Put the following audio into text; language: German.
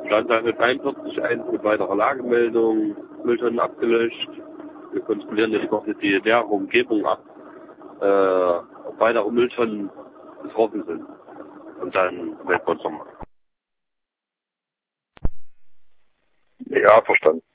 Standard mit 41.1 mit weiterer Lagemeldung, Mülltonnen abgelöscht. Wir kontrollieren jetzt noch die nähere Umgebung ab, ob weitere Mülltonnen betroffen sind. Und dann melden wir uns nochmal. Ja, verstanden.